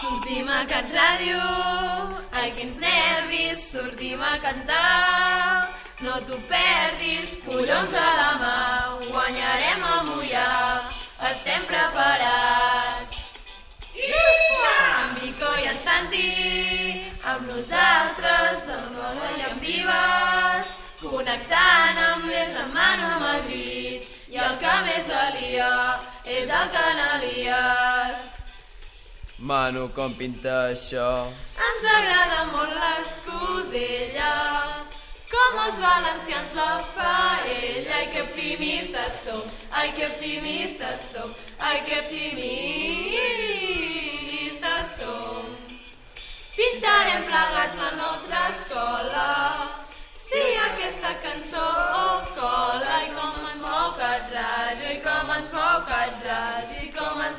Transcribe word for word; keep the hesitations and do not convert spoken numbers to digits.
Sortim a Cat Ràdio, ai quins nervis, sortim a cantar. No t'ho perdis, collons a la mà, guanyarem a Moià, estem preparats. En Vico i en Santi, amb nosaltres, el Nola i en Vives, connectant amb més en Manu a Madrid, i el que més la lia és el Canalies. Manu, com pinta això? Ens agrada molt l'escudella, com els valencians la paella. Ai, que optimistes som, ai, que optimistes som, ai, que optimistes som. Pintarem plegats la nostra escola, si aquesta cançó cola. I com ens mou Cat Ràdio, i com ens mou Cat Ràdio, i com ens